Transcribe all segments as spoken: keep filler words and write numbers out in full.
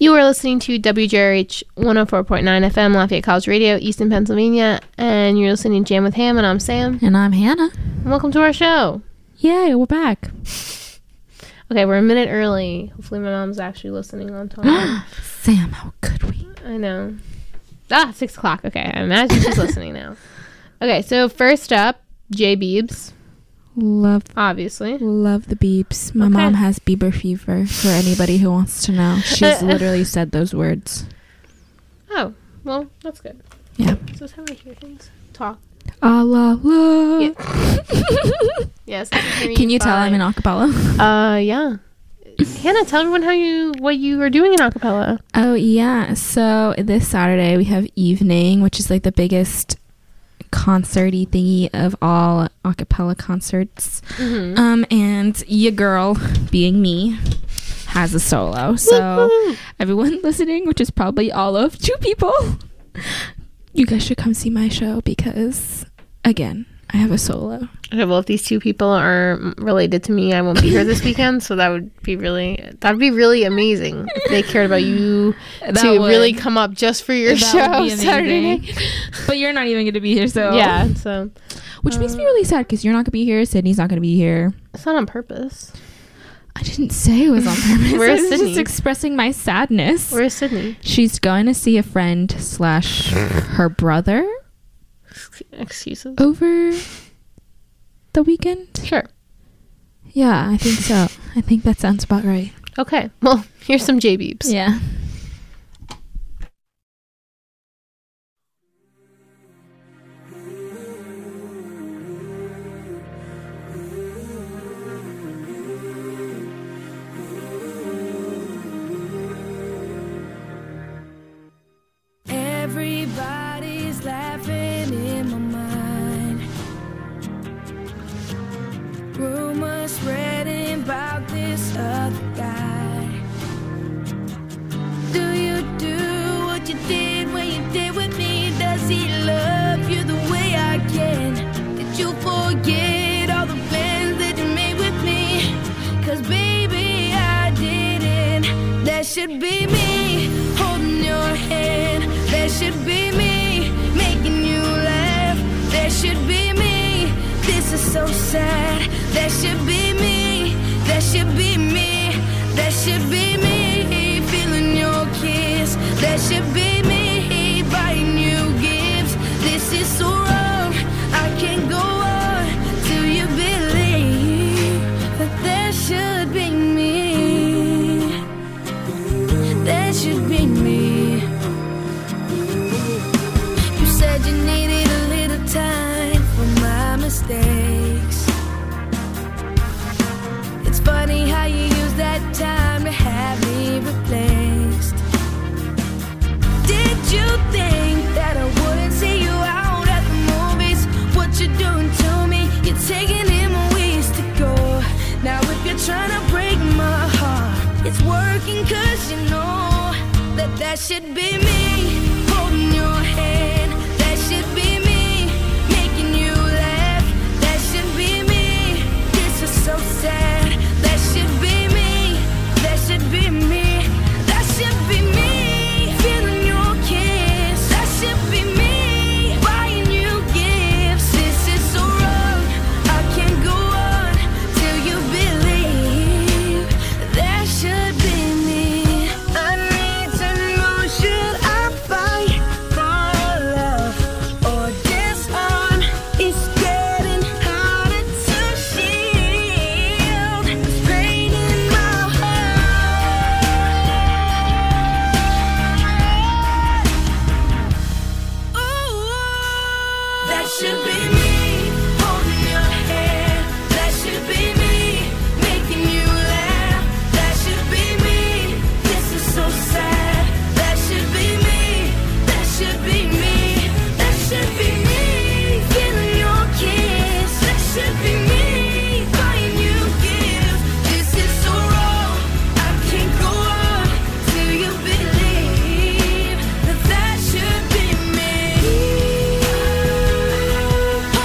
You are listening to W J R H one oh four point nine F M, Lafayette College Radio, Easton, Pennsylvania, and you're listening to Jam with Ham, and I'm Sam. And I'm Hannah. And welcome to our show. Yay, we're back. Okay, we're a minute early. Hopefully my mom's actually listening on time. Sam, how could we? I know. Ah, six o'clock. Okay, I imagine she's listening now. Okay, so first up, J Beebs. Love, obviously. Love the Beebs. My Okay. mom has Bieber fever, for anybody who wants to know. She's literally said those words. Oh, well, that's good. Yeah. So that's how I hear things. Talk. Ah, la, la. Yeah. Yes. I can, hear Can you tell fine. I'm in acapella? Uh, yeah. Hannah, tell everyone how you what you are doing in acapella. Oh, yeah. So this Saturday we have Evening, which is like the biggest concert-y thingy of all acapella concerts. Mm-hmm. Um, and your girl, being me, has a solo. So Woo-hoo. Everyone listening, which is probably all of two people, you guys should come see my show because, again, I have a solo. Okay, well, if these two people are related to me, I won't be here this weekend, so that would be really that would be really amazing if they cared about you That to would. really come up just for your That show would be Saturday amazing. night. But you're not even going to be here, so. Yeah, so Which uh, makes me really sad because you're not going to be here. Sydney's not going to be here. it's not on purpose. I didn't say it was on purpose. Where's I was Sydney? just expressing my sadness. Where's Sydney? She's going to see a friend slash her brother Excuses. over the weekend. Sure. Yeah, I think so. I think that sounds about right. Okay. Well, here's some J Beebs. Yeah. Everybody's laughing in my mind. Rumors spreading about this other guy. Do you do what you did when you did with me? Does he love you the way I can? Did you forget all the plans that you made with me? 'Cause baby, I didn't. That should be me holding your hand. That should be me making you laugh. That should be me. This is so sad. That should be me. That should be me. That should be me feeling your kiss. That should be me buying you gifts. This is so wrong. I can't go on till you believe that that should be me. That should be me. You said you needed a little time for my mistakes. It's funny how you use that time to have me replaced. Did you think that I wouldn't see you out at the movies? What you're doing to me, you're taking in my ways to go. Now if you're trying to break my heart, it's working 'cause you know that that should be me holding your hand. That should be me making you laugh. That should be me. This is so sad. That should be me. That should be me. That should be me feeling your kiss. That should be me buying you gifts. This is so wrong. I can't go on till you believe that should be me. I need to know, should I fight for love or dishonor? It's getting harder to shield. It's pain in my heart. Ooh, that should be me holding your hand. That should be me making you laugh. That should be me. This is so sad. That should be me. That should be me. That should be me feeling your kiss. That should be me buying you gifts. This is so wrong. I can't go on till you believe that that should be me.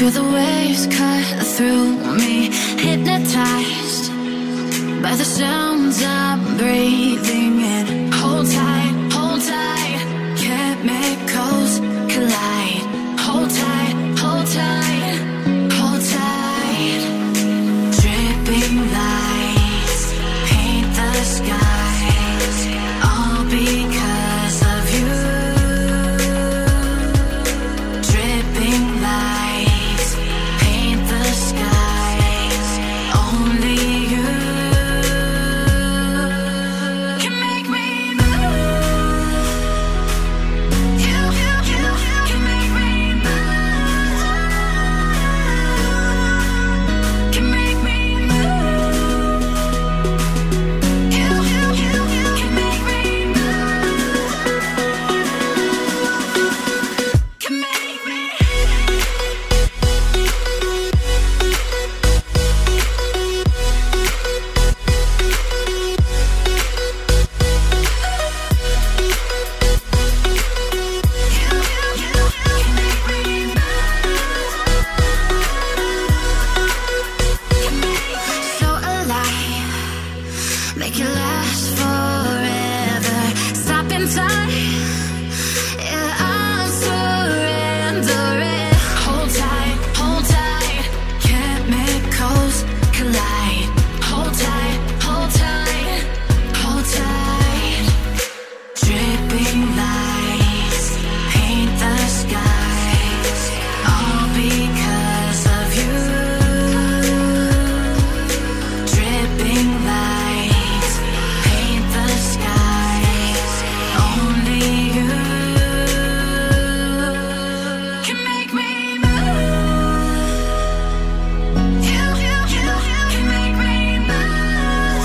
Feel the waves cut through me, hypnotized by the sounds I'm breathing in. Hold tight, hold tight, chemicals collide. Hold tight, hold tight, hold tight. Dripping lights paint the skies, all because of you. Dripping lights paint the skies, only you can make me move. You, you, you can make me move. Can make me move. You, you, you can make me move. Can make me. So alive, make it last forever. Stop in time, yeah, I'm surrendering. Hold tight, hold tight, chemicals collide. Hold tight, hold tight, hold tight. Dripping lights paint the skies, all because of you. Dripping lights paint the skies, only you can make me move. You, you, you can make me move.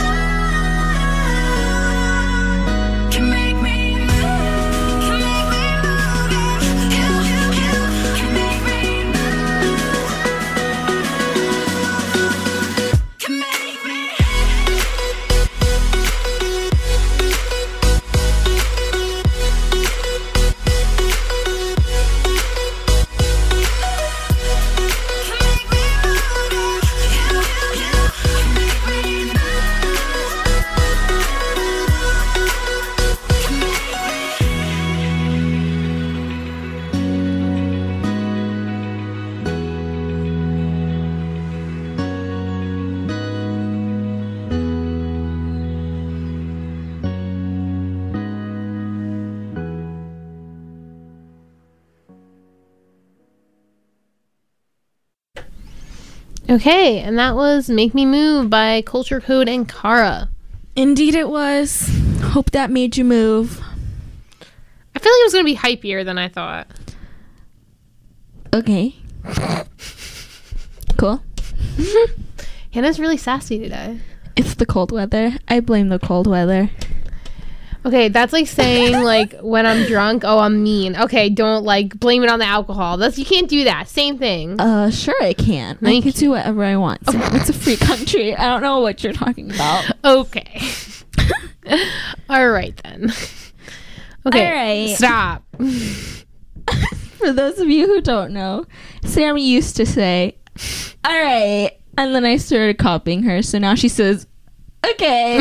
Can make me move. Can make me move. You, you, you can make me move. Can make me. Okay, and that was Make Me Move by Culture Code and Kara. Indeed it was. Hope that made you move. I feel like it was going to be hypier than I thought. Okay. Cool. Hannah's really sassy today. It's the cold weather. I blame the cold weather. Okay, that's like saying like when I'm drunk, oh, I'm mean. Okay, don't like blame it on the alcohol. That's you can't do that. Same thing. Uh, sure I can. No, I you can do whatever I want. It's, it's a free country. I don't know what you're talking about. Okay. All right then. Okay. All right. Stop. For those of you who don't know, Sam used to say, all right. And then I started copying her. So now she says, okay.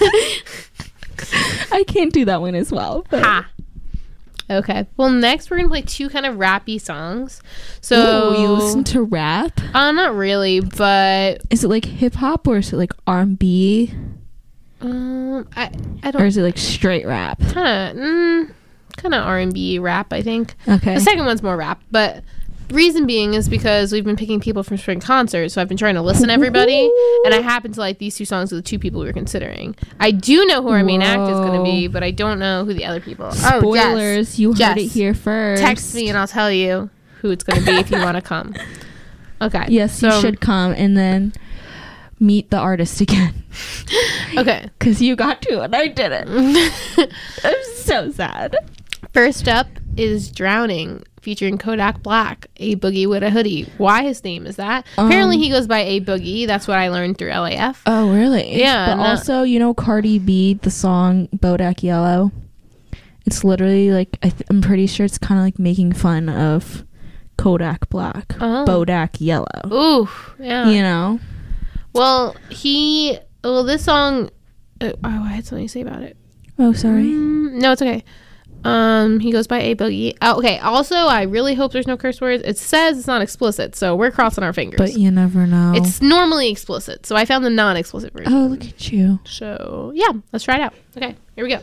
I can't do that one as well. But. Ha. Okay. Well, next we're gonna play two kind of rappy songs. So Ooh, you listen to rap? Uh, not really, but Is it like hip hop or is it like R and B? um, I I Or don't is it like straight rap? kind of mm, kind of R and B rap. I think Okay. the second one's more rap, but reason being is because we've been picking people from spring concerts, so I've been trying to listen to everybody, and I happen to like these two songs are the two people we were considering. I do know who our main act is going to be, but I don't know who the other people are. Oh, Spoilers, Jess. you heard Jess. it here first. Text me and I'll tell you who it's going to be if you want to come. Okay. Yes, so, you should come and then meet the artist again. Okay. Because you got to and I didn't. I'm so sad. First up is Drowning, featuring Kodak Black, A Boogie with a Hoodie. Why his name is that? Um, Apparently he goes by A Boogie. That's what I learned through L A F. Oh, really? Yeah, But no- also, you know Cardi B, the song Bodak Yellow? It's literally like, I th- I'm pretty sure it's kind of like making fun of Kodak black, Oh. Bodak yellow. Ooh, yeah. You know? Well, he. Well, this song. Uh, oh, I had something to say about it. Oh, sorry. Mm, no, it's okay. Um, he goes by A Boogie. Oh, okay. Also, I really hope there's no curse words. It says it's not explicit, so we're crossing our fingers. But you never know. It's normally explicit, so I found the non-explicit version. Oh, look at you. So yeah, let's try it out. Okay, here we go.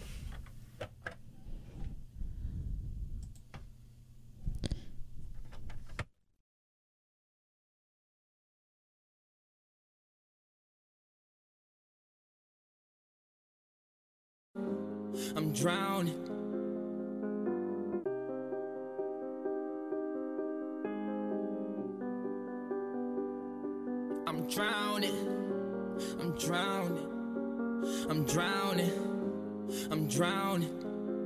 I'm drowning. I'm drowning. I'm drowning. I'm drowning. I'm drowning.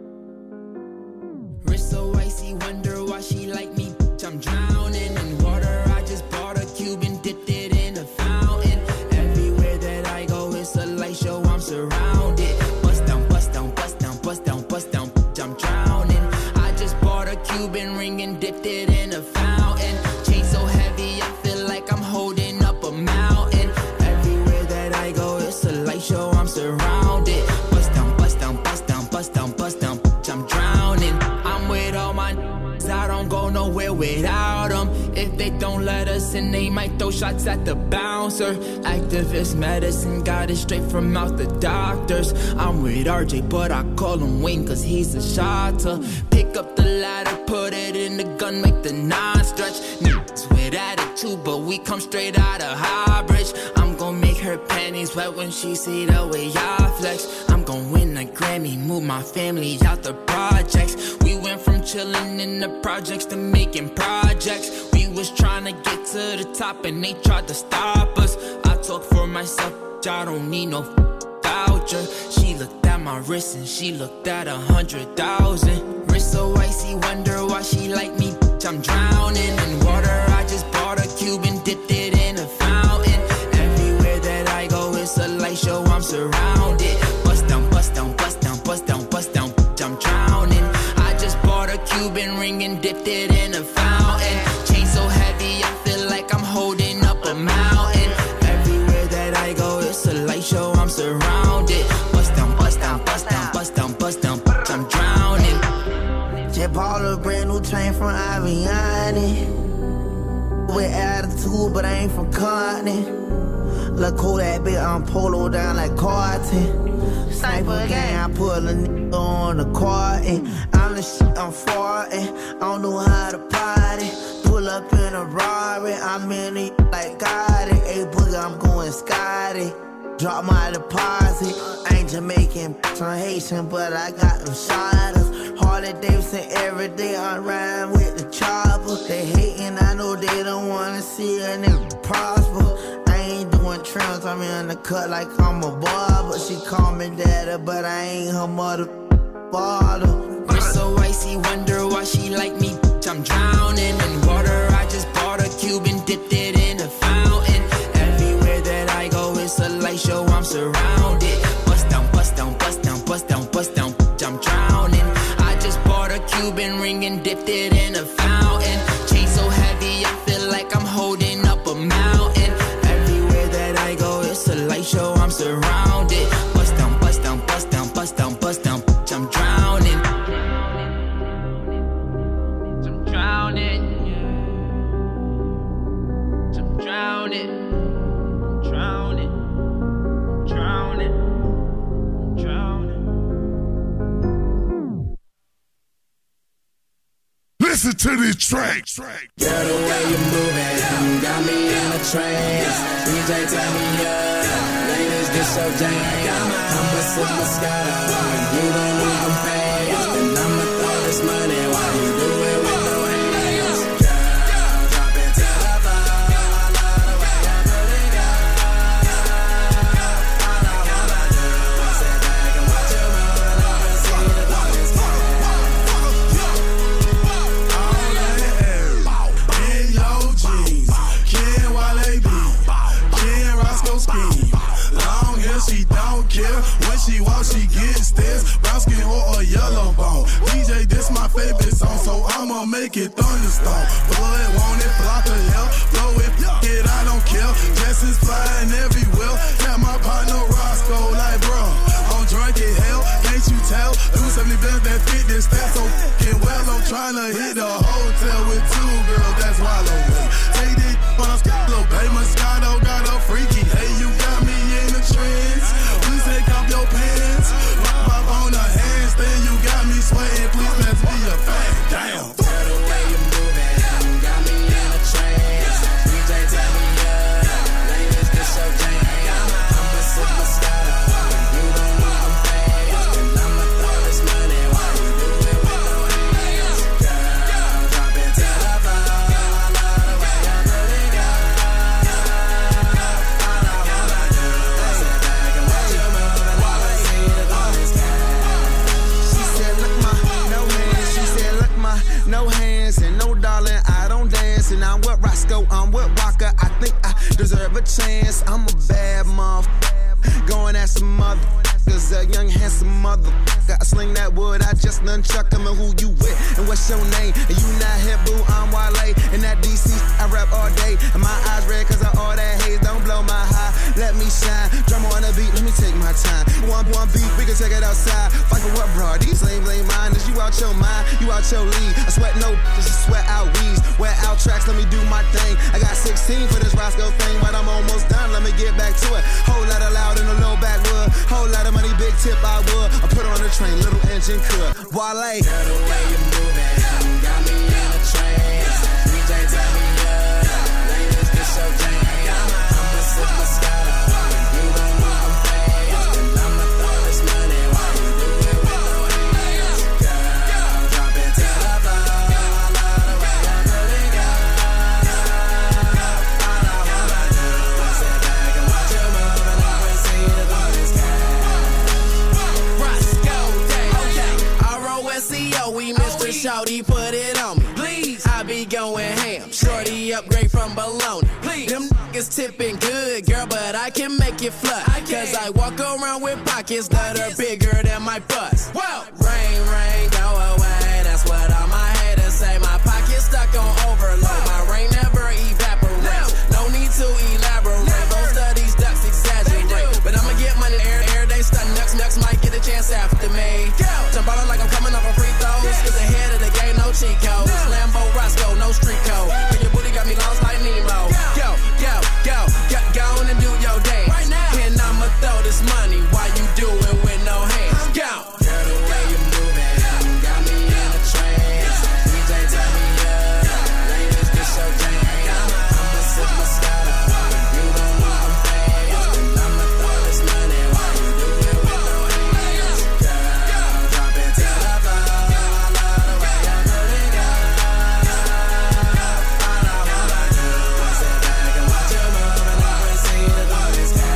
Wrist so icy, wonder why she like me. Bitch, I'm drowning in water. I just bought a cube and dipped it in a fountain. Everywhere that I go, it's a light show. I'm surrounded. Bust down, bust down, bust down, bust down, bust down. Bitch, I'm drowning. I just bought a Cuban ring and dipped it in a fountain. Chain so heavy, I feel like I'm holding up a mountain. Everywhere that I go, it's a light show. I'm surrounded. Bust down, bust down, bust down, bust down, bust down. Bitch, I'm drowning. I'm with all my n***s. I don't go nowhere without them. If they don't let us in, they might throw shots at the bouncer. Activist medicine, got it straight from out the doctors. I'm with R J, but I call him Wayne cause he's a shotter. Pick up the ladder, put it in the gun, make the nine stretch. Niggas with attitude, but we come straight out of Highbridge. I'm gon' make her panties wet when she see the way I flex. I'm gon' win a Grammy, move my family out the projects. We went from chillin' in the projects to making projects. We was trying to get to the top and they tried to stop us. I talk for myself, I don't need no voucher. She looked at my wrist and she looked at a hundred thousand. Wrist so icy, wonder why she like me. Bitch, I'm drowning in water. I just bought a cube and dipped it in a fountain. Everywhere that I go, it's a light show. I'm surrounded. Bust down, bust down, bust down, bust down, bust down. Bitch, I'm drowning. I just bought a Cuban ring and dipped it in a fountain. Chain so heavy, I feel like I'm holding up a mountain. Everywhere that I go, it's a light show. I'm surrounded. Bust down, bust down, bust down, bust down, bust down. Bitch, I'm drowning. Just bought a brand new chain from Aviani. With attitude, but I ain't from Courtney. Look cool that bitch, I'm polo down like Carton. Sniper gang, I put a nigga on the Carton. I'm the shit, I'm farting. I don't know how to party. Pull up in a Rari, I'm in it like Gotti. Hey, boogie, I'm going Scotty. Drop my deposit. I ain't Jamaican, I'm Haitian, but I got them shotters. Harley Davidson every day, I ride with the chopper. They hating, I know they don't wanna see a nigga prosper. I ain't doing trims, I'm in the cut like I'm a barber. She call me daddy, but I ain't her mother father. Wrist so icy, wonder why she like me. Bitch, I'm drowning in water. I just bought a cube and dipped it in a fountain. Everywhere that I go, it's a light show. I'm surrounded. Bust down, bust down, bust down, bust down, bust down. Bitch, I'm drowning. I just bought a Cuban ring and dipped it in a fountain. Chain so heavy, I feel like I'm holding up a mountain. Everywhere that I go, it's a light show. I'm surrounded. Bust down, bust down, bust down, bust down, bust down. Bitch, I'm drowning. I'm drowning. I'm drowning. I'm drowning. I'm drowning. I'm drowning. Listen to this track. Girl, the way you moving, you got me in a trance. D J, turn me up. Ladies, get your jam. I'ma sip Moscato. When you don't move them fast, then I'ma throw this money while you do it with no hands. Girl, drop it to the floor. I love the way you put it down. All I wanna do is sit back and watch you roll up and see the bodies In your jeans, Ken Wale B, Ken Roscoe scheme. Long hair, she don't care. When she walks, she gets stairs. Brown skin or a gon' make it thunderstorm. Blood, want it, block of hell. Blow it, it, I don't care. Jessens flying everywhere. Got my partner Roscoe like, bro, I'm drunk in hell. Can't you tell? two seventy bands that fit this stat so fucking well. I'm tryna hit the hotel with two girls. That's wild away. Take this on a little baby Moscato got a freaky. Hey, you got me in the trance. Please take off your pants. Pop up on the handstand. You got me sweating. Please pass me a fag. Damn. Tell the way you moving, got me in a trance. D J tell me up, ladies this your jam. I'ma sip Moscato, you don't need them fast. And I'ma throw this money while you do it with no hands. Girl, drop it to the floor. I love the way you put it down. All I wanna do is sit back and watch you moving while I see the bonus cash. She said, look my no hands. She said, look my no hands and no darling. I don't dance and I'm with Roscoe. I'm with Walker. I think I deserve a chance. I'm a bad motherfucker. Going at some motherfuckers, a young handsome motherfucker. I sling that wood, I just nunchuck him. And who you with? And what's your name? And you not hip, boo, I'm Wale. And that D C, I rap all day. And my eyes red cause of all that haze. Don't blow my high, let me shine. Drum on the beat, let me take my time. One, one beat, we can take it outside. Fight for what, bro? These lame, lame minders. You out your mind, you out your league. I sweat no, just sweat out weeds. Wear out tracks, let me do my thing. I got sixteen for this Roscoe thing, but I'm almost done. Let me get back to it. Whole lot of loud in a low backwood. Whole lot of money, big tip, I would. I put on the train, little engine could. Wale. Tell the way you moving, got me in a trance. D J tell me up, ladies this your jam. I'ma sip Moscato, you don't need them fast. And I'ma throw this money while you do it with no hands. Girl, drop it to the floor. I love the way you put it down. All I wanna do is sit back and watch you moving while I see the bonus cash. Roscoe Day, okay. R O S C O, we Mister Shawty, put it on me. Please, I be going ham. Shorty upgrade from bologna. Please, them niggas tipping good, girl, but I can make it flush. Cause I walk around with pockets that are bigger than my bust. Whoa. Rain, rain, go away. That's what all my haters say. My pocket's stuck on overload. My rain never evaporates. No need to elaborate. Most of these ducks exaggerate. But I'ma get money air, air they stuck. Nucks, nucks might get a chance after me. Jump out like I'm coming off a free throws. Cause ahead of the game, no cheat codes. Lambo Roscoe, no street code. But your booty got me lost like Nemo. Go, go, go, go, go on and do your dance. And I'ma throw this money while you do it with no hands. Go. Girl, the way you moving, got me in a trance. D J tell me up, ladies this your jam. I'ma sip Moscato, you don't need them fast. And I'ma throw this money while you do it with no hands. Girl, drop it to the floor. I love the way you put it down. All I wanna do is sit back and watch you moving while I see the bonus cash.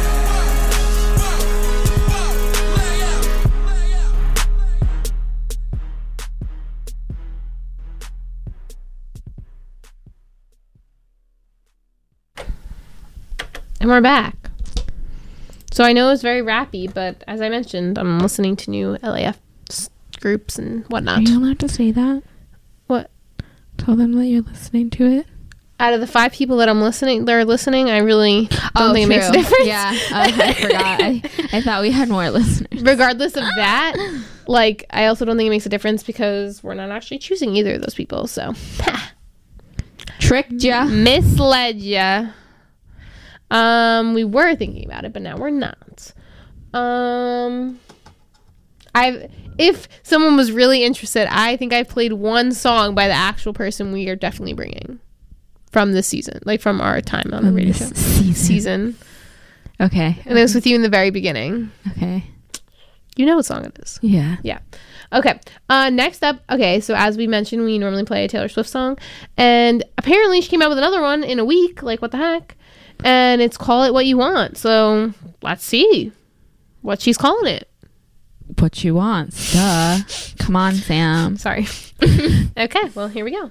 And we're back. So I know it's very rappy, but as I mentioned, I'm listening to new L A F s- groups and Are whatnot. you allowed to say that? What? Tell them that you're listening to it. Out of the five people that I'm listening, they're listening, I really don't think it makes a difference. Yeah, uh, I forgot. I, I thought we had more listeners. Regardless of that, like, I also don't think it makes a difference because we're not actually choosing either of those people. So, Tricked ya. misled ya. Um, we were thinking about it, but now we're not. Um, I've if someone was really interested, I think I've played one song by the actual person we are definitely bringing from this season, like from our time on the From radio this show season. season. Okay. And it was with you in the very beginning. Okay. You know what song it is. Yeah. Yeah. Okay. Uh, next up, okay, so as we mentioned, we normally play a Taylor Swift song. And apparently she came out with another one in a week. Like, what the heck? And it's Call It What You Want. So let's see what she's calling it. What you want. Duh. Come on, Sam. Sorry. Okay, well, here we go.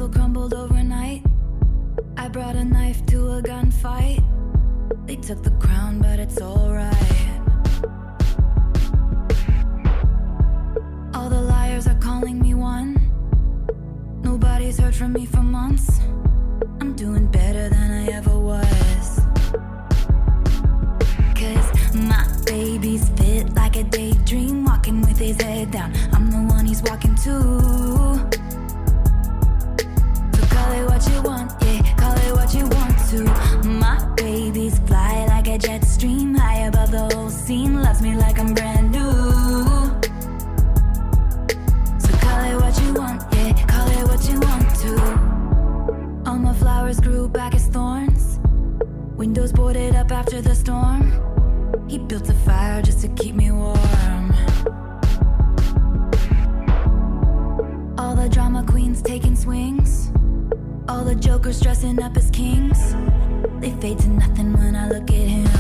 castle crumbled overnight. I brought a knife to a gunfight. They took the crown, but it's alright. All the liars are calling me one. Nobody's heard from me for months. I'm doing better than I ever was. Cause my baby's fit like a daydream, walking with his head down. I'm the one he's walking to. So call it what you want, yeah, call it what you want to. My baby's fly like a jet stream, high above the whole scene, loves me like I'm brand new. So call it what you want, yeah, call it what you want to. All my flowers grew back as thorns, windows boarded up after the storm. He built a fire just to keep me warm. All the drama queens taking swings, all the jokers dressing up as kings. They fade to nothing when I look at him.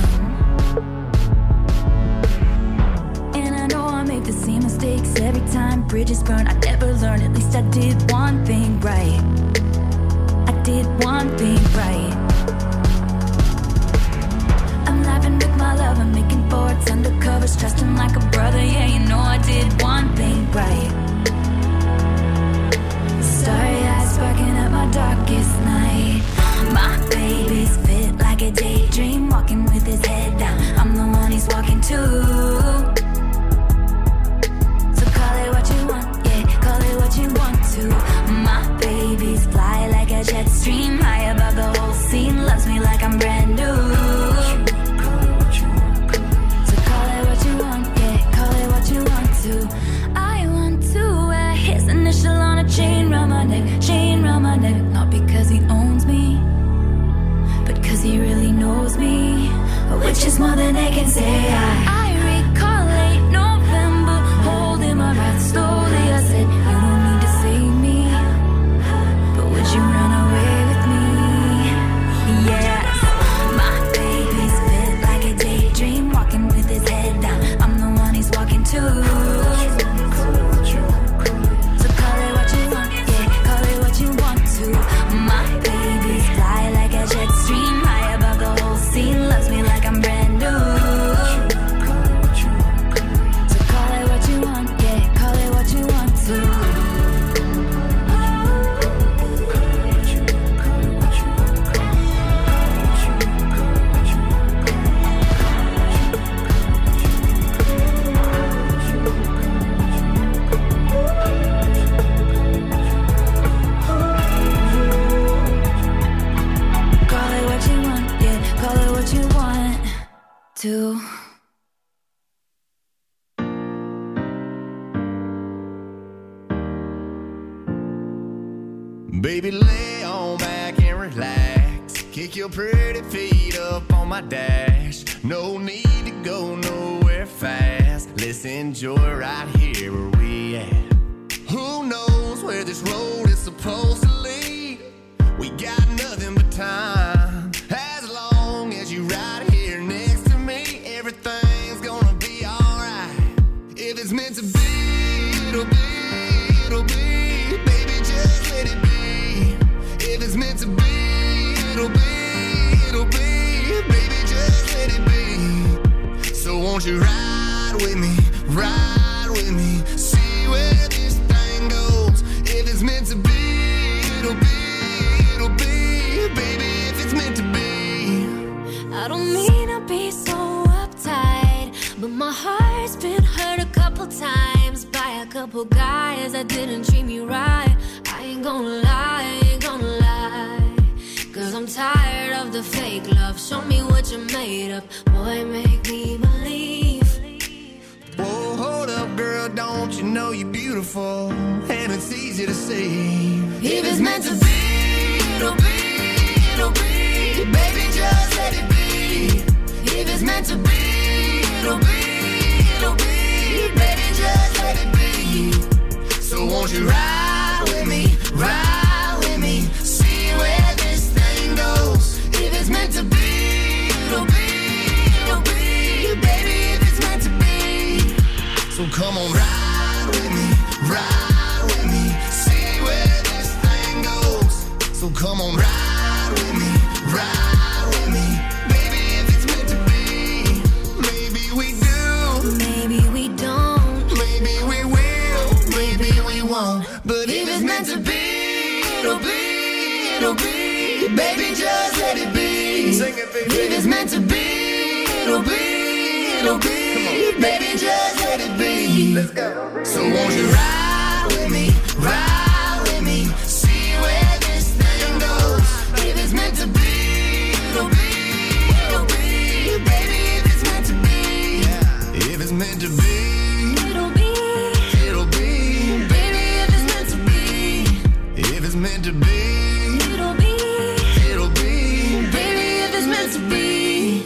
And I know I make the same mistakes every time. Bridges burn, I never learn. At least I did one thing right. I did one thing right. I'm laughing with my love, I'm making forwards undercovers, trust him like a brother. Yeah, you know I did one thing right. Starry eyes sparking up my darkest night. My baby's fit like a daydream, walking with his head down. I'm the one he's walking to. So call it what you want, yeah, call it what you want to. My baby's fly like a jet stream, high above the whole scene, loves me like I'm brand new. So call it what you want, yeah, call it what you want to. I want to wear his initial on a chain round my neck, chain round my neck. Not because he owns me, but cause he really knows me, which is more than they can say. I, I recall late November, holding my breath slowly. I said, you don't need to save me, but would you run away with me? Yes, my baby's fit like a daydream, walking with his head down. I'm the one he's walking to. My baby's fly like a jet stream, high above the whole scene, loves me like I'm brand new. So call it what you want, yeah, call it what you want to. To. Baby, lay on back and relax. Kick your pretty feet up on my dash. No need to go nowhere fast. Let's enjoy right here where we at. Who knows where this road is supposed to lead? We got nothing but time. As long as you ride here next to me, everything's gonna be alright. If it's meant to be, it'll be, it'll be. Baby, just let it be. If it's meant to be, it'll be, it'll be. Baby, just let it be. So won't you ride with me, ride with me, see where this thing goes. If it's meant to be, it'll be, it'll be. Baby, if it's meant to be. I don't mean to be so uptight, but my heart's been hurt a couple times by a couple guys that didn't treat me right. I ain't gonna lie, I ain't gonna lie, cause I'm tired of the fake love. Show me what you're made of, boy, make me believe. Whoa, hold up, girl, don't you know you're beautiful, and it's easy to see. If it's meant to be, it'll be, it'll be. Baby, just let it be. If it's meant to be, it'll be, it'll be. Baby, just let it be. So won't you ride with me, ride with me, see where this thing goes. If it's meant to be, it'll be, it'll be. Baby, if it's meant to be. So come on, ride with me, ride with me, see where this thing goes. it won't. But if it's meant to be, it'll be, it'll be. Baby, just let it be. Sing it, baby. If it's meant to be, it'll be, it'll be. Baby, just let it be. Let's go. So won't you ride with me, ride with me, see where this thing goes. If it's meant to be, it'll be, it'll be. Baby, if it's meant to be, yeah. If it's meant to be, it'll be, it'll be. Baby, if it's meant to be, if it's meant to be, it'll be, it'll be. Baby, if it's meant to be.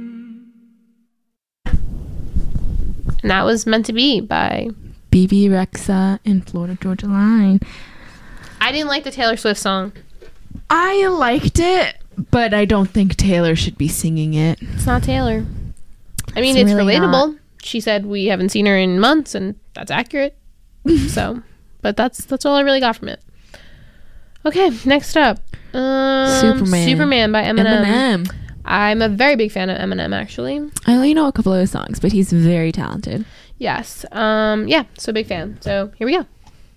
And that was Meant to Be by B B Rexa and Florida Georgia Line. I didn't like the Taylor Swift song. I liked it, but I don't think Taylor should be singing it. It's not Taylor. I mean, It's it's, really relatable. not. She said we haven't seen her in months, and that's accurate. So, but that's that's all I really got from it. Okay, next up, um, Superman. Superman by Eminem. Eminem. I'm a very big fan of Eminem, actually. I only know a couple of his songs, but he's very talented. Yes. Um. Yeah. So big fan. So here we go.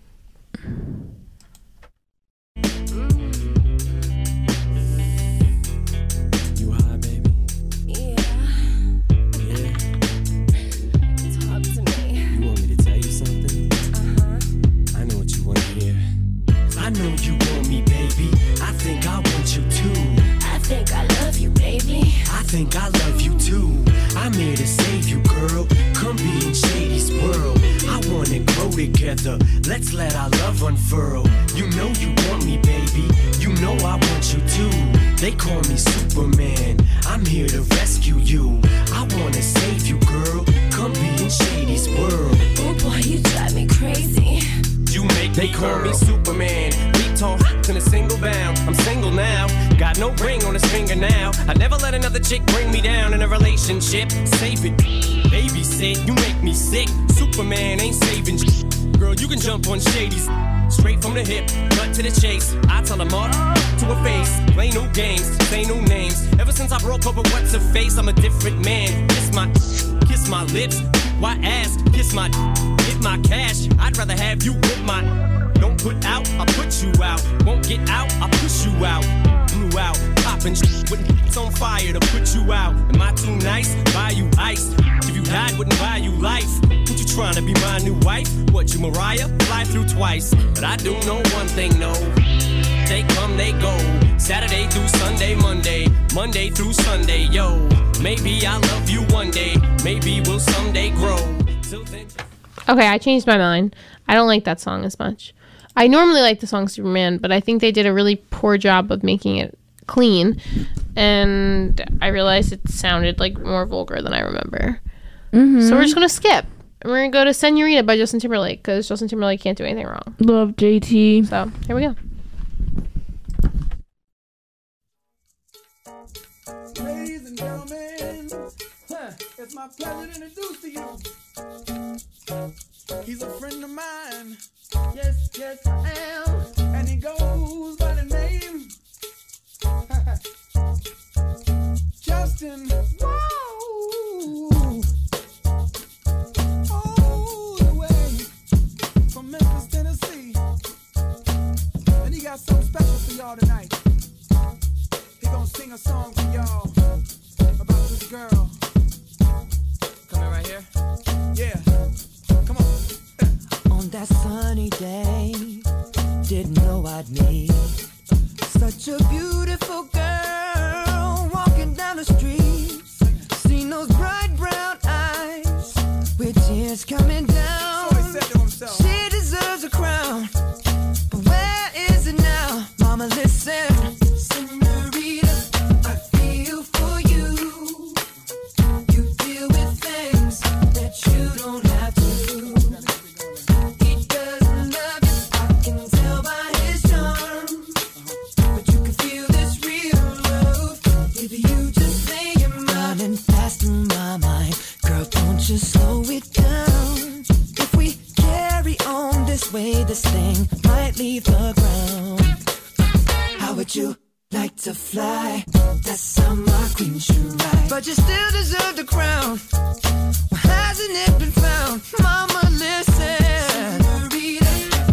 You high, baby? Yeah, Yeah. talk to me. You want me to tell you something? Uh-huh. I know what you want to hear. I know you want me, baby. I think I want you too. I think I love you, baby. I think I love you too. I'm here to save you, girl. Come be in Shady's world. I wanna grow together. Let's let our love unfurl. You know you want me, baby. You know I want you too. They call me Superman. I'm here to rescue you. I wanna save you, girl. Come be in Shady's world. Oh boy, you drive me crazy. You make they call me Superman. We talk in a single bound. I'm single now. Got no ring on his finger now. I never let another chick bring me down in a relationship. Save it, babysit. You make me sick. Superman ain't saving sh- Girl, you can jump on Shady's. Straight from the hip, cut to the chase. I tell them up to her face. Play no games, say no names. Ever since I broke up with what's her face, I'm a different man. Kiss my, kiss my lips. Why ask? Kiss my, get my cash. I'd rather have you with my. Don't put out, I put you out. Won't get out, I push you out. Blew out, popping sh- with it's on fire to put you out. Am I too nice? Buy you ice. If you died, wouldn't buy you life. What you trying to be my new wife? What you Mariah? Fly through twice. But I do know one thing, no. They come, they go. Saturday through Sunday, Monday. Monday through Sunday, yo. Maybe I'll love you one day. Maybe we'll someday grow. Till then. Okay, I changed my mind. I don't like that song as much. I normally like the song Superman, but I think they did a really poor job of making it clean. And I realized it sounded like more vulgar than I remember. Mm-hmm. So we're just going to skip. And we're going to go to Senorita by Justin Timberlake, because Justin Timberlake can't do anything wrong. Love J T. So here we go. Ladies and gentlemen, huh, it's my pleasure to introduce to you. He's a friend of mine. Yes, yes, I am. And he goes by the name Justin. Whoa. All the way from Memphis, Tennessee. And he got something special for y'all tonight. He gonna sing a song for y'all about this girl. Coming right here. Yeah, come on. On that sunny day, didn't know I'd meet such a beautiful girl walking down the street. Seen those bright brown eyes with tears coming down. So he said to himself, She deserves a crown, but where is it now? Mama, listen. Senorita, I feel for you. You deal with things that you don't have to. He doesn't love you, I can tell by his charm. But you can feel this real love if you just lay your mind and fast in my mind. Girl, don't you slow it down. If we carry on this way, this thing might leave the ground. How would you like to fly? That's how my queen should ride. But you still deserve the crown. Well, hasn't it been found? Mama, listen. Senorita,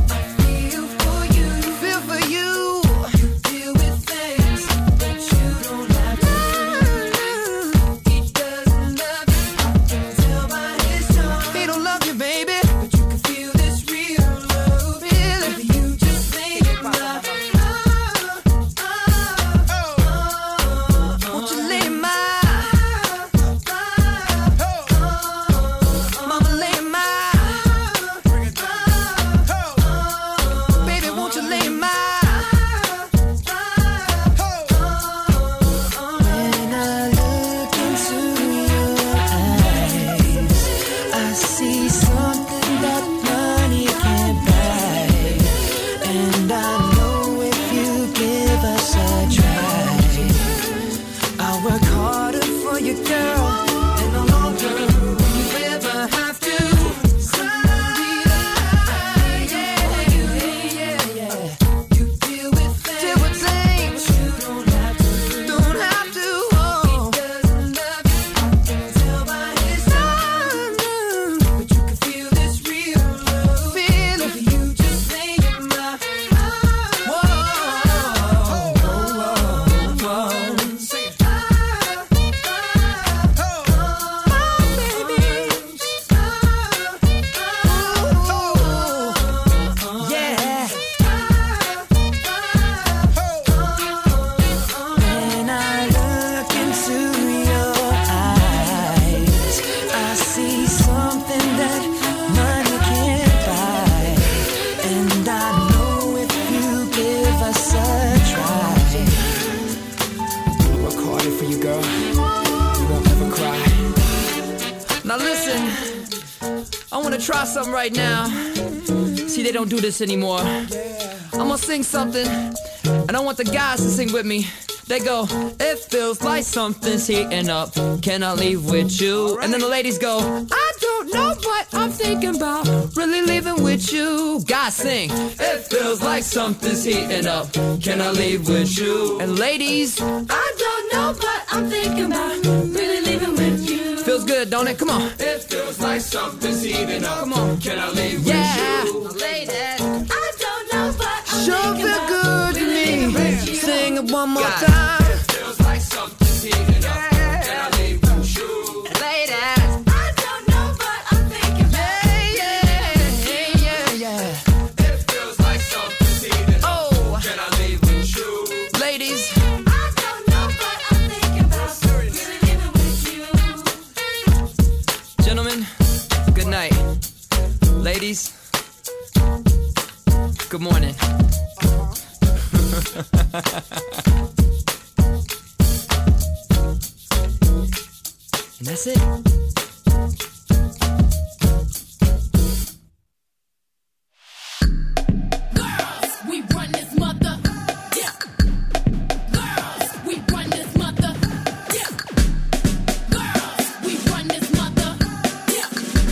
y'all something right now. See, they don't do this anymore. I'm gonna sing something, and I want the guys to sing with me. They go, it feels like something's heating up. Can I leave with you? And then the ladies go, I don't know, but I'm thinking about really leaving with you. Guys sing, it feels like something's heating up. Can I leave with you? And ladies, I don't know, but I'm thinking about really leaving with you. Feels good, don't it? Come on. It feels like something's heating up. Come on. Can I leave yeah. with you? Ladies, I don't know, but I'm sure thinking feel good to really me. Sing it one more God. time. It feels like something's heating up. Yeah. Can I leave with you? Ladies, I don't know, but I'm thinking about yeah, yeah, yeah, yeah. It feels like something's heating up. Oh. Can I leave with you? Ladies, I don't know, but I'm thinking about really living with you. Gentlemen, good night. Ladies, good morning. And that's it. Girls, we run this mother. Yeah. Girls, we run this mother. Yeah. Girls, we run this mother. Yeah.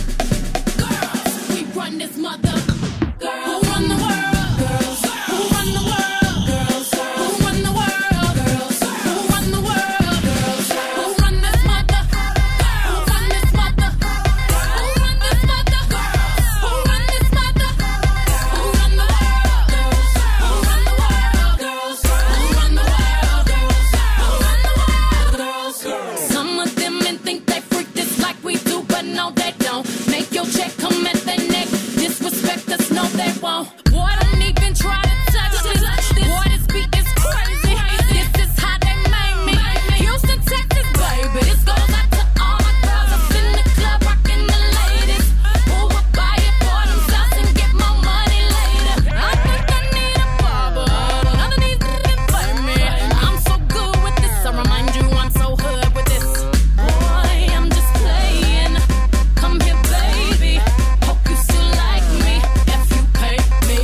Girls, we run this mother. Girls, who run the world? Girls, who run the world? Girls, who run the world? Girls, who run the world? Girls, who run this mother? Who run this mother? Who run this mother? Who run this mother? Who run the world? Girls, who run the world? Girls, who run the world? Girls, who run the world? Girls. Some of them men think they freak this like we do, but no they don't. Make your check come at their neck. Disrespect us, no they won't. Boy, don't even try to touch this. Boy, this beat is crazy. This is how they made me. Houston, Texas, baby. This goes out to all my girls up in the club, rocking the ladies. Who would buy it for themselves and get more money later? I think I need a barber. None of these niggas play me. I'm so good with this. I remind you I'm so hood with this. Boy, I'm just playing. Come here, baby. Hope you still like me if you pay me.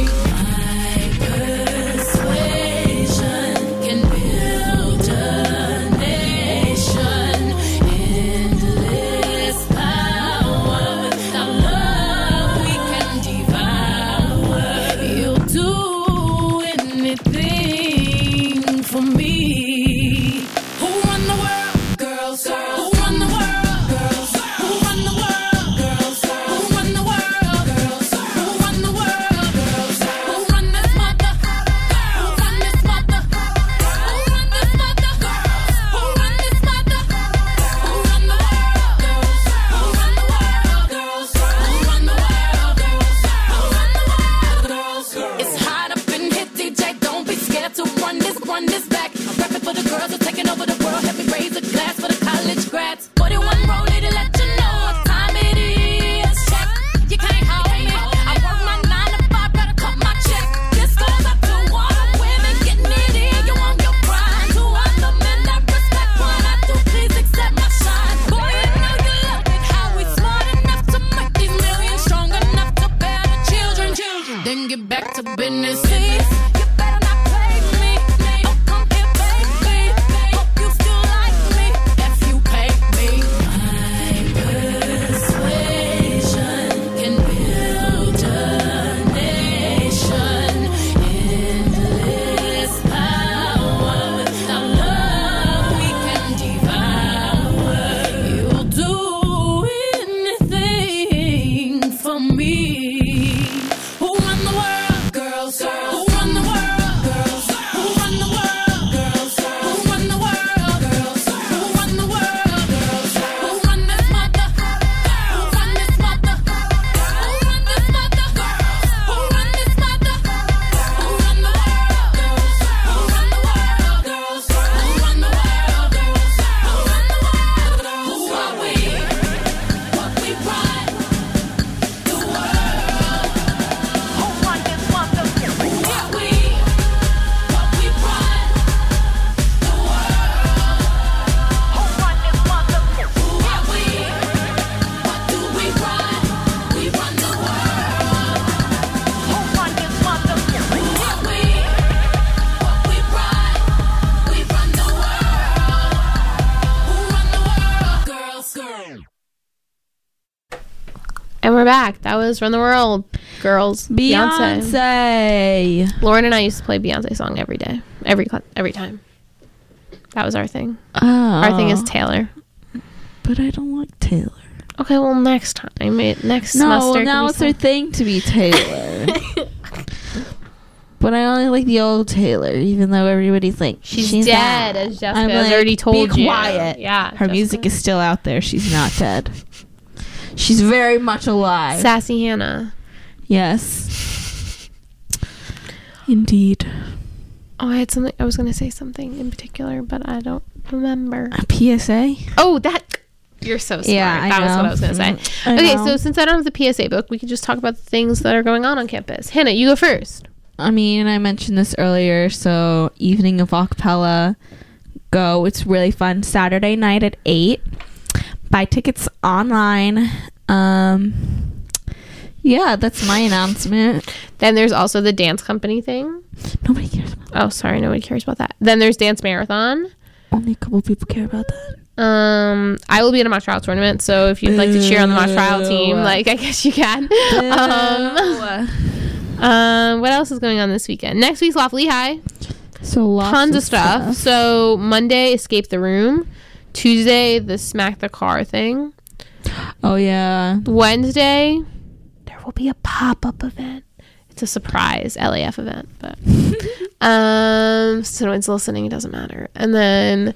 me. Who run the world? Girls, girls. Who run the world? we're back. That was Run the World, girls. Beyonce. Beyonce. Lauren and I used to play Beyonce song every day, every cl- every time. That was our thing. Oh. Our thing is Taylor. But I don't like Taylor. Okay, well, next time. It, next No, semester. well, now it's her thing to be Taylor. But I only like the old Taylor, even though everybody's like, She's, she's dead, not. as Jessica I'm has like, already told be you. quiet. Yeah. Her Jessica. music is still out there. She's not dead. She's very much alive. Sassy Hannah. Yes. Indeed. Oh, I had something. I was going to say something in particular, but I don't remember. A P S A? Oh, that. You're so smart. Yeah, I that was know. what I was going to say. Mm, I Okay, know. so since I don't have the P S A book, we could just talk about the things that are going on on campus. Hannah, you go first. I mean, I mentioned this earlier, so evening of acapella, go. It's really fun. Saturday night at eight. Buy tickets online. Um, yeah, that's my announcement. Then there's also the dance company thing. Nobody cares about that. Oh, sorry, nobody cares about that. Then there's dance marathon. Only a couple people care about that. Um, I will be at a mock trial tournament, so if you'd like to cheer on the mock trial team, like I guess you can. Um, um, what else is going on this weekend? Next week's Loft Lehigh. So lots Tons of of stuff. stuff. So Monday, Escape the Room. Tuesday, the Smack the Car thing. Oh yeah. Wednesday, there will be a pop-up event. It's a surprise L A F event, but um, so no one's listening. It doesn't matter. And then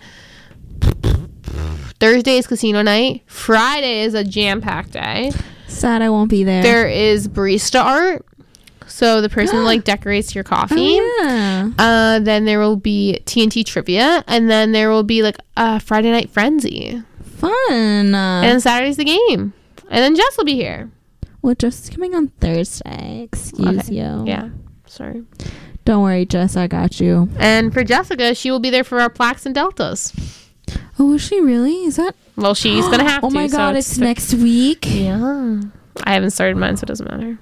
Thursday is casino night. Friday is a jam-packed day. Sad I won't be there. There is barista art. So the person like decorates your coffee. Oh, yeah. Uh, then there will be T N T trivia, and then there will be like a Friday night frenzy. Fun. Uh, And Saturday's the game. And then Jess will be here. well, Jess is coming on Thursday. Excuse Okay. you. Yeah. Sorry. Don't worry, Jess. I got you. And for Jessica, she will be there for our plaques and deltas. Oh, is she really? Is that? Well, she's going to have to. Oh my so god, it's, next week. Yeah. I haven't started mine, so it doesn't matter.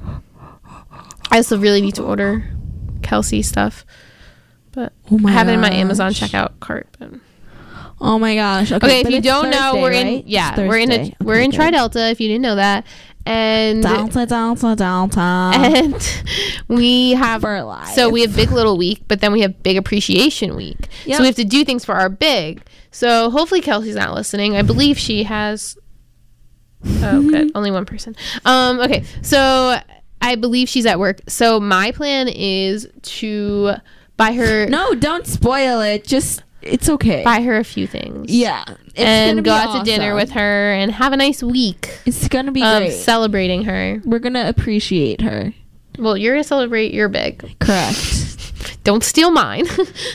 I also really need to order Kelsey stuff. But Oh my I have it in my gosh. Amazon checkout cart. But. Oh my gosh. Okay, Okay, if but you it's don't know, Thursday, we're in right? yeah, It's we're in a Thursday. we're Okay, in good. Tri Delta if you didn't know that. And Delta, Delta, Delta. and we have For life. so we have Big Little Week, but then we have Big Appreciation Week. Yep. So we have to do things for our big. So hopefully Kelsey's not listening. I believe she has. Oh, good. Only one person. Um. Okay. So I believe she's at work. So my plan is to buy her No, don't spoil it. Just it's okay. buy her a few things. Yeah, it's gonna and be go out to dinner awesome. with her and have a nice week It's gonna be of great. celebrating her. We're gonna appreciate her. Well, you're gonna celebrate your big. Correct. Don't steal mine.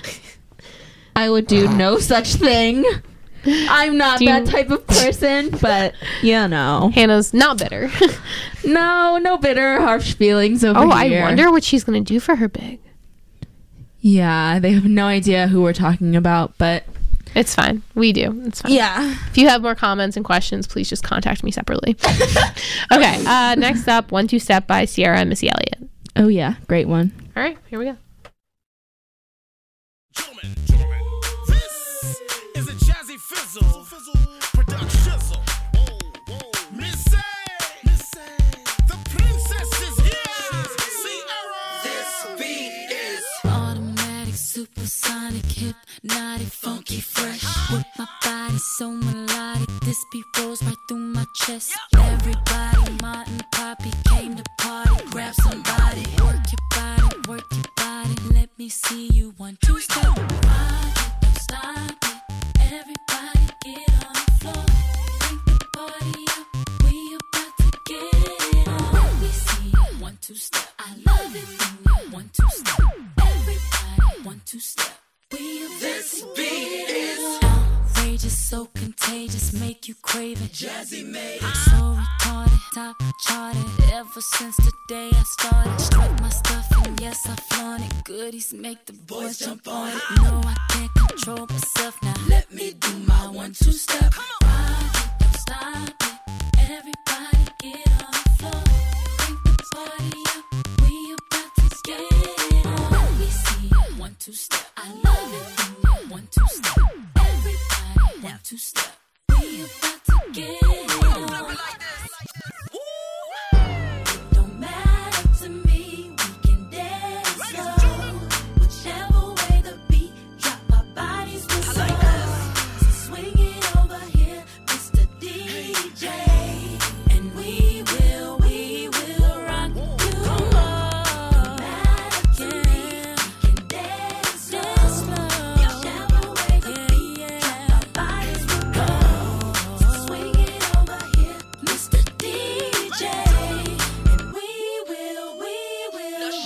I would do no such thing. I'm not Do you- that type of person, but you know. Hannah's not bitter. No, no bitter, harsh feelings over Oh, here. I wonder what she's gonna do for her big. Yeah, they have no idea who we're talking about, but It's fine. We do. It's fine. yeah. If you have more comments and questions, please just contact me separately. Okay. Uh, next up, One Two Step by Sierra and Missy Elliott. Oh yeah, great one. All right, here we go. Gentlemen, gentlemen, this is a Jazzy Fizzle production. Oh, oh, Missy, Missy, the princess is here. Sierra, this beat is Automatic, supersonic, hypnotic, funky, fresh. With my body so melodic, this beat rolls right through my chest. Everybody, Martin, Poppy came to party. Grab somebody, work your body, work your body. Let me see you one, two, step. Rock it, don't stop it. Everybody get on the floor. Bring the party up. We about to get it on. Let me see you one, two, step. I love it when you one, two, step. Everybody, one, two, step. We about this beat is outrageous, so contagious, make you crave it. Jazzy made it. So retarded, top charted. Ever since the day I started, strike my stuff and yes I flaunt it. Goodies make the boys jump on it. No, I can't control myself now. Let me do my one two step. Rock it, don't stop it. Everybody get on the floor. Bring the party up. We about to get it on. Let me see you one two step. I love it when you one two step. Everybody one two step. We about to get it on.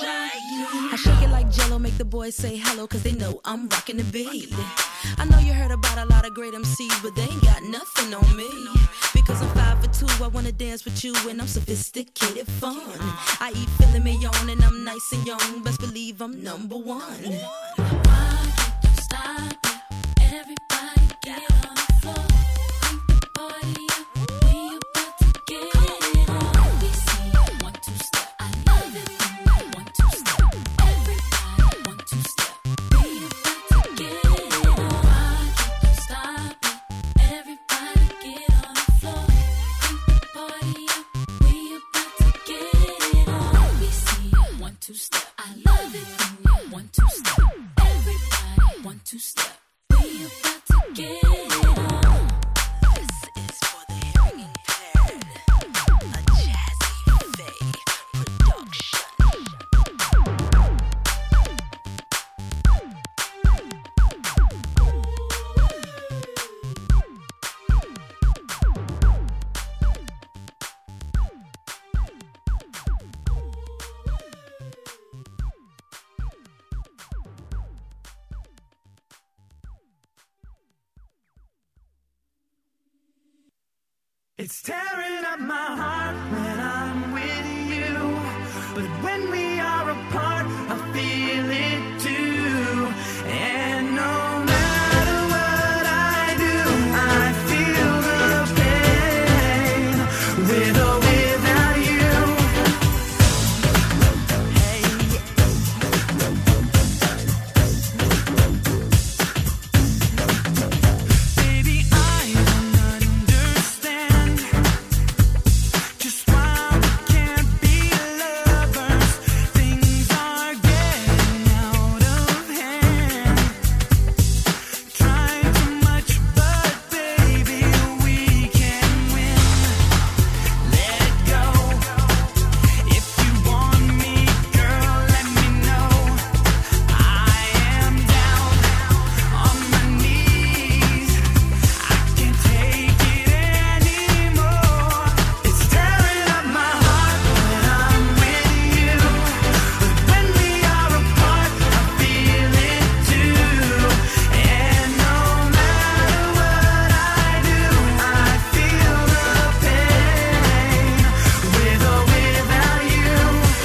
I shake it like Jello, make the boys say hello, cause they know I'm rocking the beat. I know you heard about a lot of great M Cs, but they ain't got nothing on me. Because I'm five for two, I wanna dance with you, and I'm sophisticated fun. I eat filet mignon, and I'm nice and young, best believe I'm number one. Why don't stop it? Everybody get on the floor. Crank the party up, we about to get it on. We see one, two step, I love it. One, two step, everybody, one, two step, we about to get it on. Why don't stop it? Everybody get on the floor. Crank the party up, we about to get it on. We see one, two step, I love it. One, two step, everybody, one, two step. We about to get it on. This is for the hearing impaired. A Jazzy Faye production. It's tearing up my heart when I'm with you, but when we are apart, I feel it too. And no matter what I do, I feel the pain, with or without you. Hey, baby, I don't understand just why we can't be lovers. Things are getting out of hand. Trying too much, but baby, we can win. Let it go. If you want me, girl, let me know. I am down on my knees. I can't take it anymore. It's tearing up my heart when I'm with you, but when we are apart, I feel it too. And no matter what I do, I feel the pain, with or without you.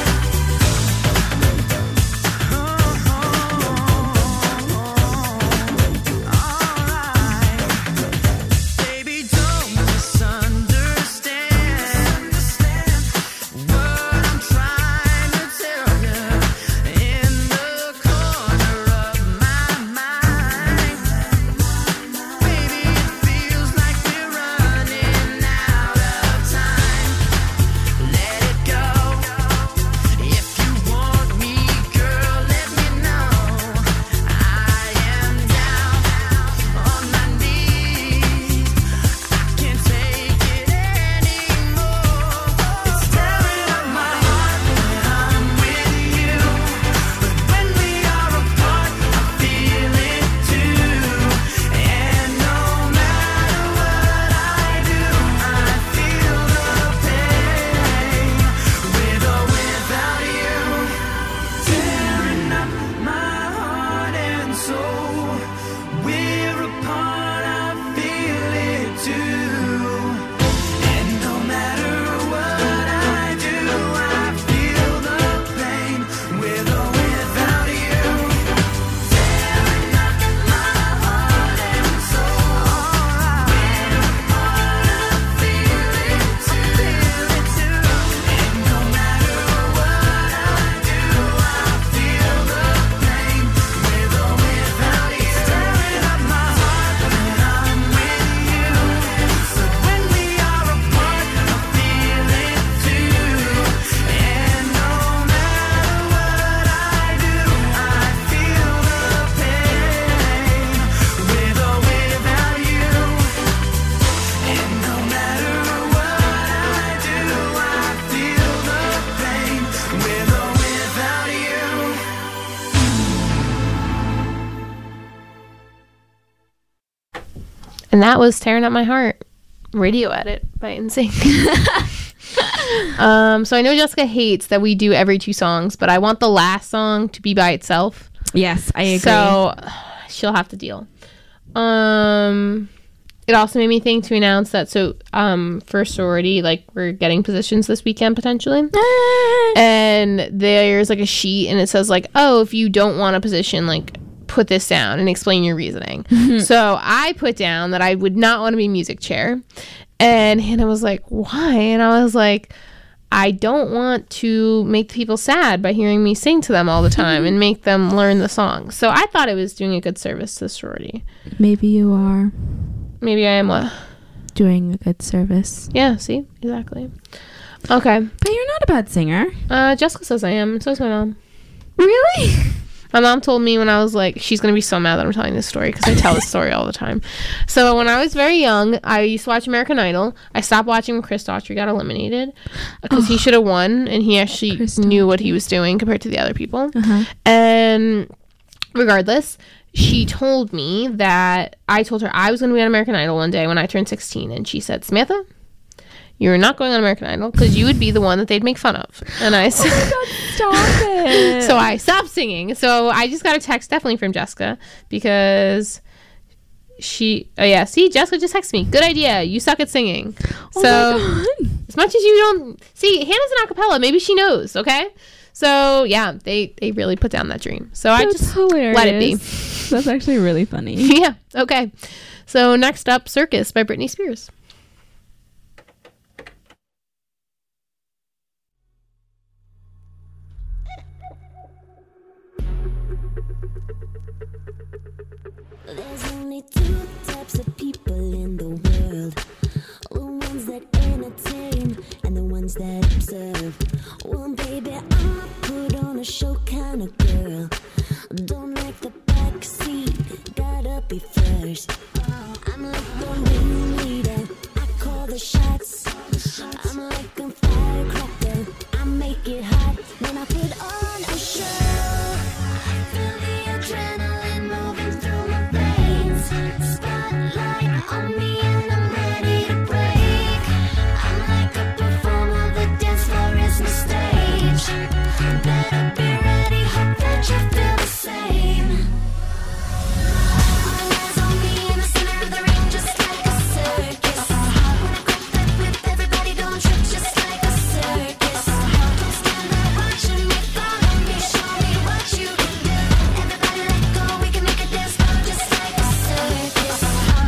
Alright, baby, don't misunderstand what I'm trying to tell you. In the corner of my mind, baby, it feels like we're running out of time. Let it go. If you want me, girl, let me know. I am down on my knees. I can't take it anymore. It's tearing up my heart when I'm with you, but when we are apart, I feel it too. And no matter what I do, I feel the pain, with or without you. Tearing up my heart and soul. We're apart, I feel it too. And no matter what I do, I feel the pain, with or without you. Tearing up my heart and soul. We're apart, I feel it too. And no matter what I do, I feel the pain, with or without you. Tearing up my heart when I'm with you, but when we are apart, I feel it too. And no matter what I do, I feel the pain, with or without you. And no matter what I do, I feel the pain, with or without you. And that was Tearing Up My Heart, radio edit by N Sync. Um, so I know Jessica hates that we do every two songs, but I want the last song to be by itself. Yes, I agree. So she'll have to deal. Um, it also made me think to announce that so um for sorority, like we're getting positions this weekend potentially, and there's like a sheet and it says like, oh, if you don't want a position, like put this down and explain your reasoning. So I put down that I would not want to be music chair, and Hannah was like, why? And I was like, I don't want to make people sad by hearing me sing to them all the time and make them learn the song. So I thought it was doing a good service to the sorority. Maybe you are Maybe I am what? doing a good service. Yeah, see? Exactly. Okay. But you're not a bad singer. Uh, Jessica says I am, and so is my mom. Really? My mom told me when I was like, she's going to be so mad that I'm telling this story because I tell this story all the time. So when I was very young, I used to watch American Idol. I stopped watching when Chris Daughtry got eliminated because he should have won, and he actually Chris knew what he was doing compared to the other people. Uh-huh. And regardless, she told me that I told her I was going to be on American Idol one day when I turned sixteen, and she said, Samantha, you're not going on American Idol because you would be the one that they'd make fun of. And I said, Oh my God, stop it. so I stopped singing. So I just got a text definitely from Jessica because she, oh yeah, see, Jessica just texted me. Good idea. You suck at singing. Oh so my God. as much as you don't, see, Hannah's an acapella. Maybe she knows, okay? So yeah, they, they really put down that dream. So I That's just hilarious. let it be. That's actually really funny. Yeah, okay. So next up, Circus by Britney Spears. There's only two types of people in the world. The ones that entertain and the ones that observe. Well, baby, I'm a put on a show kind of girl. Don't like the back seat, gotta be first. I'm like the ringleader, I call the shots. I'm like a firecracker, I make it hot. Then I put on a show. Feel the adrenaline moving through my veins. Spotlight on me and I'm ready to break. I'm like a performer, the dance floor is my stage. Better be ready, hope that you feel the same. All eyes on me in the center of the ring, just like a circus. When I grab that whip, everybody don't trip, just like a circus. Don't stand there watching me, follow me, show me what you can do. Everybody let go, we can make a dance floor just like a circus.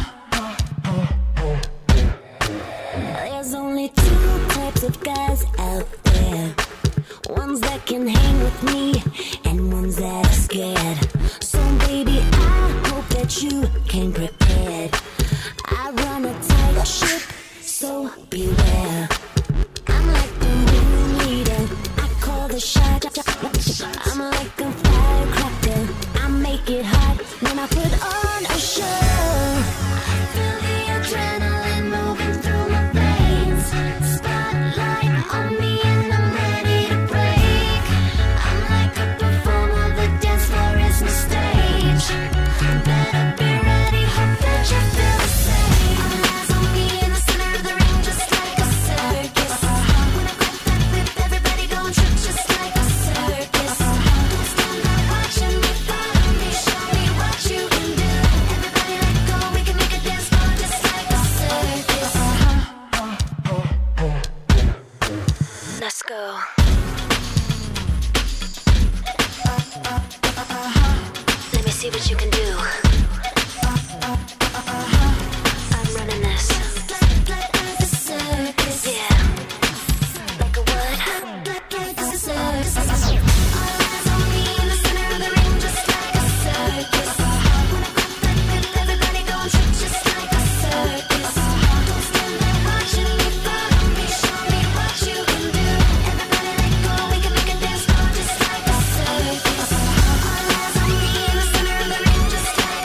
There's only two types of guys out there. Ones that can hang with me and ones that are scared. So baby, I hope that you came prepared. I run a tight ship, so beware. I'm like the ringleader, I call the shot. I'm like a firecracker, I make it hot. Then I put on a show. Feel the adrenaline moving through my veins. Spotlight on me and I'm ready to break. I'm like a performer, the dance floor is my stage. Better be ready, hope that you feel the same. All eyes on me in the center of the ring, just like a circus. When I grab that whip, everybody don't trip, just like a circus. Don't stand there watching me, follow me, show me what you can do. Everybody let go, we can make a dance floor just like a circus. Let's go. Let me see what you can do. I'm running this. Like a circus. Yeah. Like a what? Like a circus. All eyes on me in the center of the ring, just like a circus. When I grab that whip, everybody don't trip, just like a circus. Don't stand there watching me, follow me, show me what you can do. Everybody let go, we can make a dance floor just like a circus. All eyes on me in the center of the ring, just like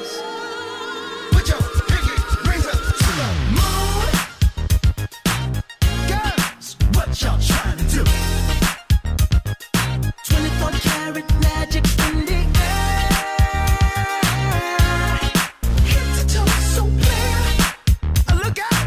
girls. Put your pinky rings up to the moon. Girls, what y'all trying to do? twenty-four karat magic in the air. Head to toe, so clear. Uh, Look out.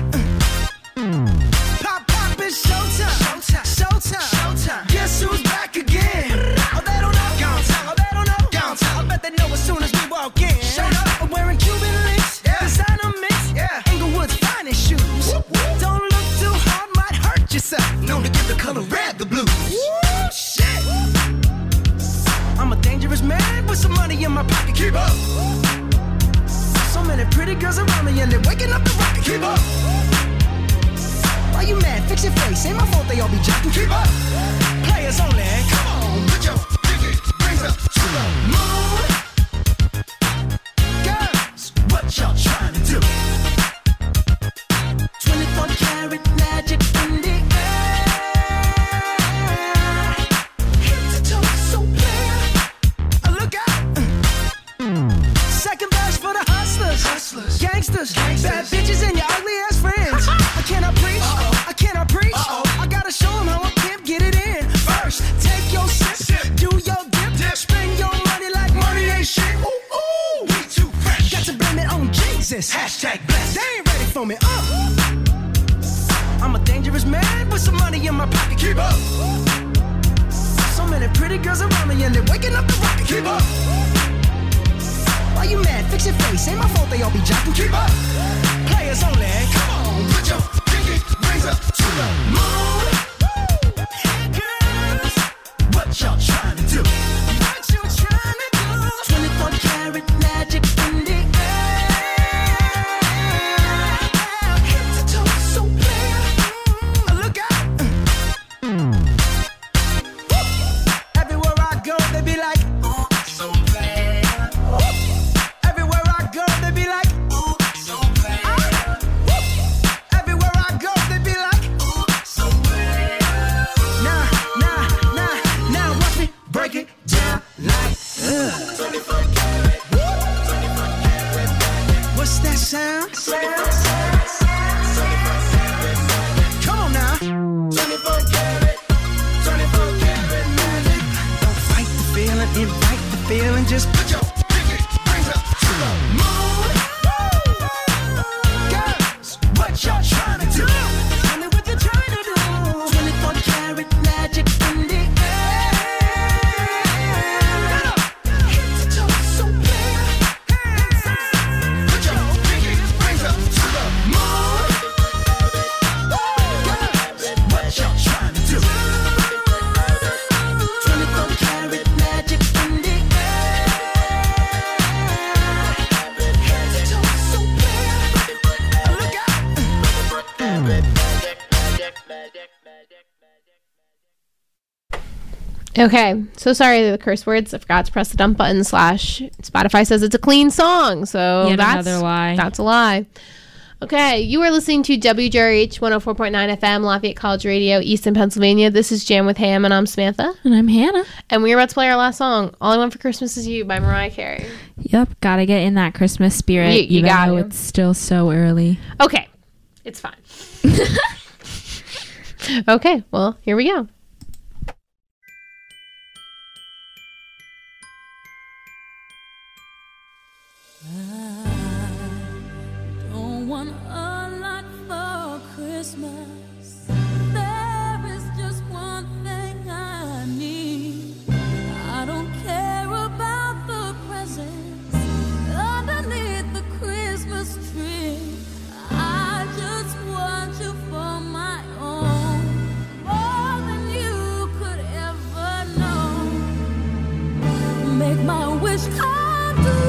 Pop, pop, it's showtime. Showtime. Showtime. Showtime. Guess who's back again? Oh, they don't know. Gone time. Oh, they don't know. Gone time. I bet they know as soon as we walk in. Showed up. I'm wearing Cuban links. Yeah. Designer mix. Yeah. Inglewood's finest shoes. Whoop, whoop. Don't look too hard, might hurt yourself. Known to give the color red the blues. Woo, shit. I'm a dangerous man with some money in my pocket. Keep up. So many pretty girls around me and they're waking up the rocket. Keep up. Why you mad? Fix your face. Ain't my fault they all be jocking. Keep up. Players only. Come on, put your pinky rings up to the moon. Girls, what y'all trying to do? twenty-four karat magic in the air. Head to toe, so clear. Uh, Look out. Second verse for the hustlers. Hustlers. Gangsters. Bad bitches and your ugly ass friends. I cannot preach. I cannot preach. I gotta show them how a pimp get it in. First, take your sip. Do your dip. Spend your money like money ain't shit. Ooh, ooh. We too fresh. Got to blame it on Jesus. Hashtag blessed. They ain't ready for me. Uh. I'm a dangerous man with some money in my pocket. Keep up. So many pretty girls around me and they're waking up the rocket. Keep up. Why you mad? Fix your face. Ain't my fault they all be jocking. Keep up. Players only. Come on, put your pinky rings up to the moon. Girls, what y'all trying to do? What you trying to do? twenty-four karat magic in the air. Head to toe, so clear. Uh, Look out. Everywhere I go, they be like, ooh, so bad. Everywhere I go, they be like, ooh, so bad. Everywhere I go, they be like, ooh, so bad. Nah, nah, nah, now watch me break it down like, ugh. twenty-four karat, twenty-four karat magic. What's that sound? Come on now. twenty-four karat, twenty-four karat magic. Don't fight the feeling, invite the feeling. Just put your pinky rings up to the moon. Girls, what y'all trying to do? Tell me what you're trying to do. twenty-four karat magic in the air. Head to toe, so clear. Put your pinky rings up to the moon. Girls, what y'all trying to do? twenty-four karat magic in the air. Head to toe, so clear. Look out. Okay, so sorry the curse words. I forgot to press the dump button. Slash Spotify says it's a clean song, so Yet that's another lie. That's a lie. Okay, you are listening to W J R H one oh four point nine F M, Lafayette College Radio, Easton, Pennsylvania. This is Jam with Ham, and I'm Samantha. And I'm Hannah. And we're about to play our last song, All I Want for Christmas Is You by Mariah Carey. Yep, gotta get in that Christmas spirit. You- you even got though to. it's still so early. Okay, it's fine. Okay, well, here we go. Don't want a lot for Christmas. There is just one thing I need. I don't care about the presents underneath the Christmas tree. I just want you for my own, more than you could ever know. Make my wish come true.